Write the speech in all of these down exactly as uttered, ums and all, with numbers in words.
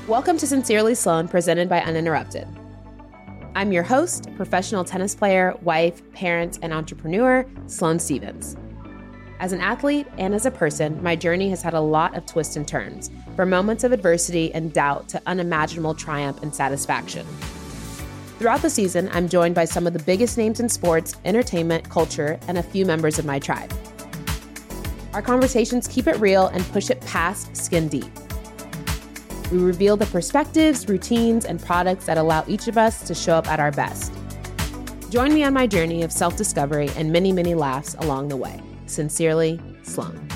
Welcome to Sincerely Sloan, presented by Uninterrupted. I'm your host, professional tennis player, wife, parent, and entrepreneur, Sloane Stephens. As an athlete and as a person, my journey has had a lot of twists and turns, from moments of adversity and doubt to unimaginable triumph and satisfaction. Throughout the season, I'm joined by some of the biggest names in sports, entertainment, culture, and a few members of my tribe. Our conversations keep it real and push it past skin deep. We reveal the perspectives, routines, and products that allow each of us to show up at our best. Join me on my journey of self-discovery and many, many laughs along the way. Sincerely, Sloane.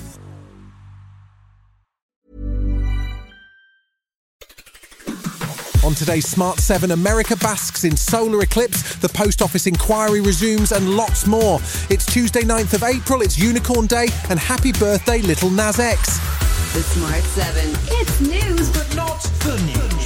On today's Smart seven, America basks in solar eclipse, the post office inquiry resumes, and lots more. It's Tuesday, ninth of April, it's Unicorn Day, and happy birthday, Little Nas X. The Smart seven. It's news, but not the news.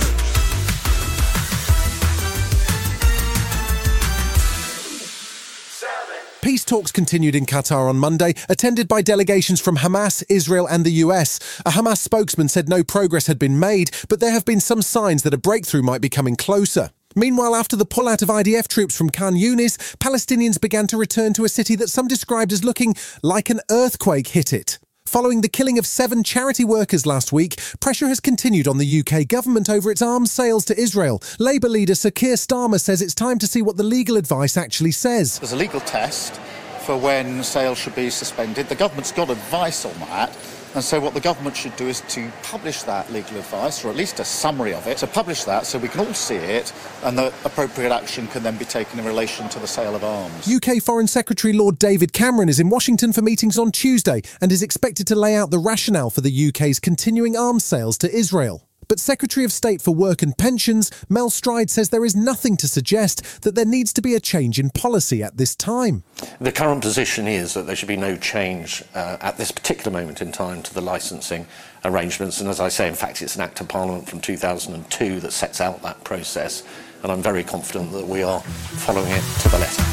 Peace talks continued in Qatar on Monday, attended by delegations from Hamas, Israel and the U S. A Hamas spokesman said no progress had been made, but there have been some signs that a breakthrough might be coming closer. Meanwhile, after the pullout of I D F troops from Khan Yunis, Palestinians began to return to a city that some described as looking like an earthquake hit it. Following the killing of seven charity workers last week, pressure has continued on the U K government over its arms sales to Israel. Labour leader Sir Keir Starmer says it's time to see what the legal advice actually says. There's a legal test for when sales should be suspended. The government's got advice on that. And so what the government should do is to publish that legal advice, or at least a summary of it, to publish that so we can all see it and that appropriate action can then be taken in relation to the sale of arms. U K Foreign Secretary Lord David Cameron is in Washington for meetings on Tuesday and is expected to lay out the rationale for the U K's continuing arms sales to Israel. But Secretary of State for Work and Pensions, Mel Stride, says there is nothing to suggest that there needs to be a change in policy at this time. The current position is that there should be no change uh, at this particular moment in time to the licensing arrangements. And as I say, in fact, it's an Act of Parliament from two thousand two that sets out that process. And I'm very confident that we are following it to the letter.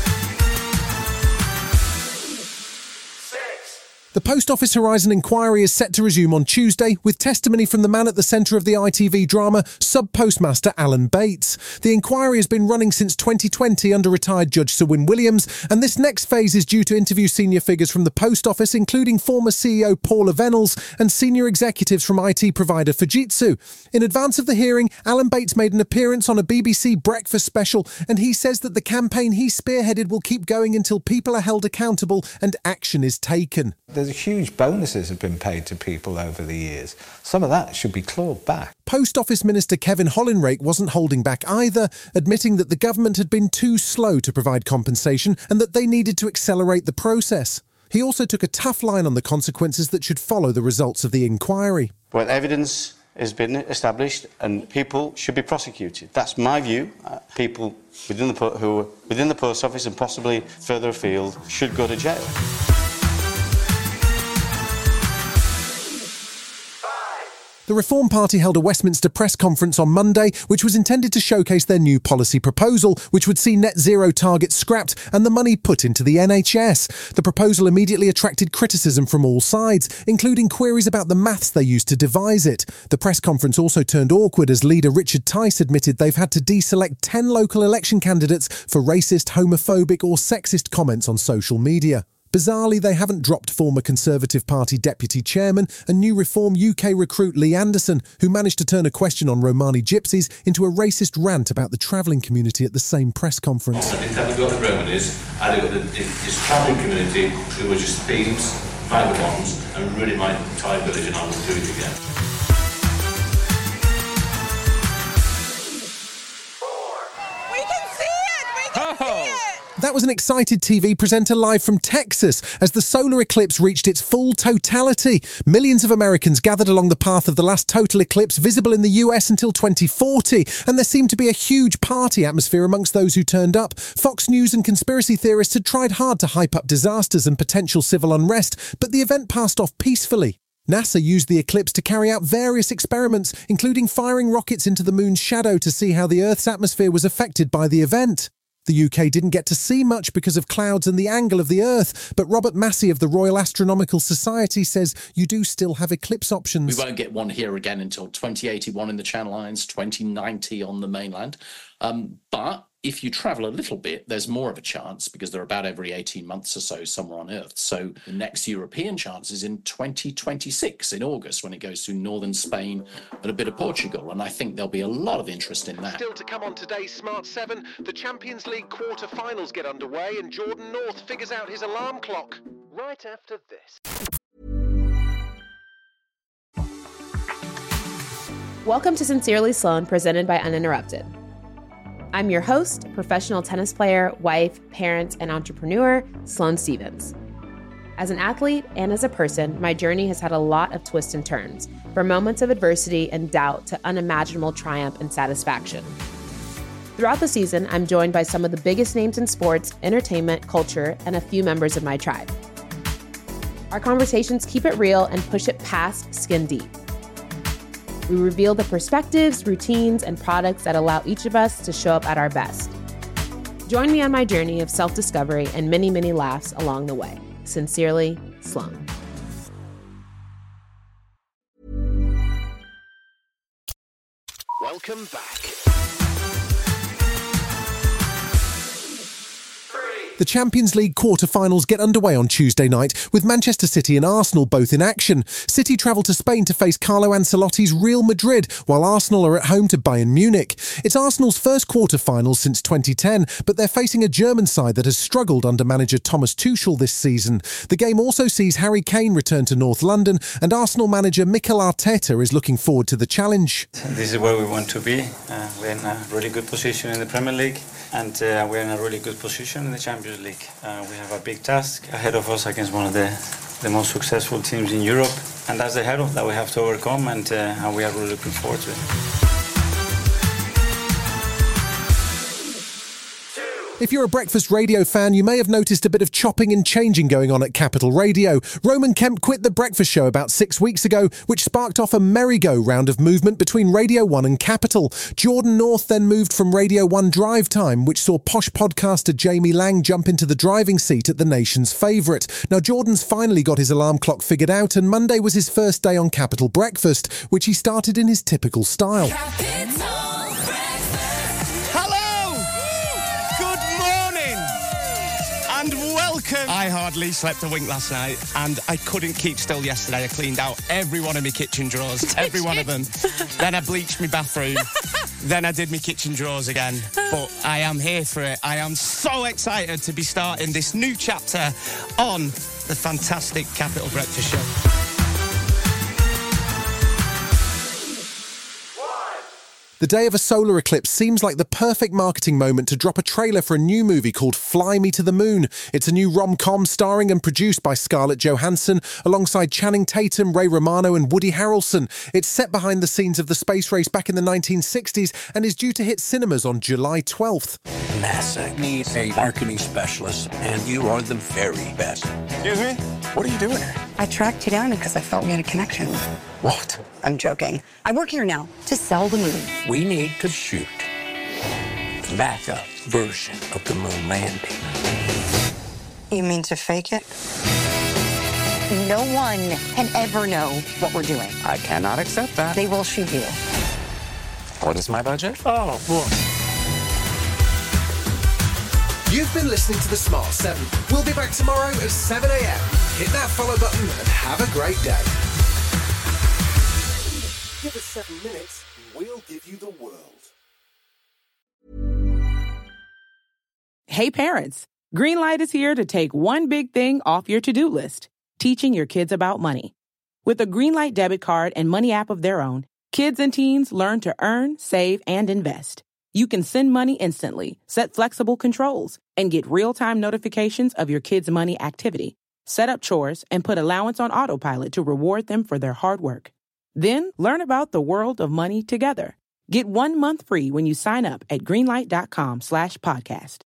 The Post Office Horizon inquiry is set to resume on Tuesday, with testimony from the man at the centre of the I T V drama, Sub-Postmaster Alan Bates. The inquiry has been running since twenty twenty under retired Judge Sir Win Williams, and this next phase is due to interview senior figures from the Post Office, including former C E O Paula Venables and senior executives from I T provider Fujitsu. In advance of the hearing, Alan Bates made an appearance on a B B C breakfast special, and he says that the campaign he spearheaded will keep going until people are held accountable and action is taken. There's huge bonuses have been paid to people over the years. Some of that should be clawed back. Post Office Minister Kevin Hollinrake wasn't holding back either, admitting that the government had been too slow to provide compensation and that they needed to accelerate the process. He also took a tough line on the consequences that should follow the results of the inquiry. Well, evidence has been established and people should be prosecuted. That's my view. Uh, people within the, po- who are within the Post Office and possibly further afield should go to jail. The Reform Party held a Westminster press conference on Monday, which was intended to showcase their new policy proposal, which would see net zero targets scrapped and the money put into the N H S. The proposal immediately attracted criticism from all sides, including queries about the maths they used to devise it. The press conference also turned awkward as leader Richard Tice admitted they've had to deselect ten local election candidates for racist, homophobic or sexist comments on social media. Bizarrely, they haven't dropped former Conservative Party Deputy Chairman and new Reform U K recruit Lee Anderson, who managed to turn a question on Romani gypsies into a racist rant about the travelling community at the same press conference. I didn't have to go to the Romanis, I had to go to this travelling community who were just thieves, vagabonds, and ruining my entire village, and I will do it again. We can see it! We can see it! That was an excited T V presenter live from Texas as the solar eclipse reached its full totality. Millions of Americans gathered along the path of the last total eclipse, visible in the U S until twenty forty, and there seemed to be a huge party atmosphere amongst those who turned up. Fox News and conspiracy theorists had tried hard to hype up disasters and potential civil unrest, but the event passed off peacefully. NASA used the eclipse to carry out various experiments, including firing rockets into the moon's shadow to see how the Earth's atmosphere was affected by the event. The U K didn't get to see much because of clouds and the angle of the Earth, but Robert Massey of the Royal Astronomical Society says you do still have eclipse options. We won't get one here again until twenty eighty-one in the Channel Islands, twenty ninety on the mainland. Um, but if you travel a little bit, there's more of a chance because they're about every eighteen months or so somewhere on Earth. So the next European chance is in twenty twenty-six in August when it goes through northern Spain and a bit of Portugal. And I think there'll be a lot of interest in that. Still to come on today's Smart seven, the Champions League quarter-finals get underway and Jordan North figures out his alarm clock. Right after this. Welcome to Sincerely Sloan, presented by Uninterrupted. I'm your host, professional tennis player, wife, parent, and entrepreneur, Sloane Stephens. As an athlete and as a person, my journey has had a lot of twists and turns, from moments of adversity and doubt to unimaginable triumph and satisfaction. Throughout the season, I'm joined by some of the biggest names in sports, entertainment, culture, and a few members of my tribe. Our conversations keep it real and push it past skin deep. We reveal the perspectives, routines, and products that allow each of us to show up at our best. Join me on my journey of self-discovery and many, many laughs along the way. Sincerely, Sloane. Welcome back. The Champions League quarter-finals get underway on Tuesday night, with Manchester City and Arsenal both in action. City travel to Spain to face Carlo Ancelotti's Real Madrid, while Arsenal are at home to Bayern Munich. It's Arsenal's first quarter-finals since twenty ten, but they're facing a German side that has struggled under manager Thomas Tuchel this season. The game also sees Harry Kane return to North London, and Arsenal manager Mikel Arteta is looking forward to the challenge. This is where we want to be. Uh, we're in a really good position in the Premier League, and uh, we're in a really good position in the Champions League. Uh, we have a big task ahead of us against one of the, the most successful teams in Europe, and that's the hurdle that we have to overcome, and, uh, and we are really looking forward to it. If you're a breakfast radio fan, you may have noticed a bit of chopping and changing going on at Capital Radio. Roman Kemp quit The Breakfast Show about six weeks ago, which sparked off a merry-go-round of movement between Radio one and Capital. Jordan North then moved from Radio one Drive Time, which saw posh podcaster Jamie Lang jump into the driving seat at the nation's favourite. Now, Jordan's finally got his alarm clock figured out, and Monday was his first day on Capital Breakfast, which he started in his typical style. And welcome! I hardly slept a wink last night, and I couldn't keep still yesterday. I cleaned out every one of my kitchen drawers, every one of them. Then I bleached my bathroom. Then I did my kitchen drawers again. But I am here for it. I am so excited to be starting this new chapter on the fantastic Capital Breakfast Show. The day of a solar eclipse seems like the perfect marketing moment to drop a trailer for a new movie called Fly Me to the Moon. It's a new rom-com starring and produced by Scarlett Johansson alongside Channing Tatum, Ray Romano and Woody Harrelson. It's set behind the scenes of the space race back in the nineteen sixties and is due to hit cinemas on July twelfth. NASA needs a marketing specialist, and you are the very best. Excuse me? What are you doing here? I tracked you down because I felt we had a connection. What? I'm joking. I work here now to sell the moon. We need to shoot the backup version of the moon landing. You mean to fake it? No one can ever know what we're doing. I cannot accept that. They will shoot you. What is my budget? Oh, boy. You've been listening to The Smart seven. We'll be back tomorrow at seven a.m. Hit that follow button and have a great day. Give us seven minutes, we'll give you the world. Hey parents, Greenlight is here to take one big thing off your to-do list, teaching your kids about money. With a Greenlight debit card and money app of their own, kids and teens learn to earn, save, and invest. You can send money instantly, set flexible controls, and get real-time notifications of your kids' money activity. Set up chores and put allowance on autopilot to reward them for their hard work. Then learn about the world of money together. Get one month free when you sign up at greenlight.com slash podcast.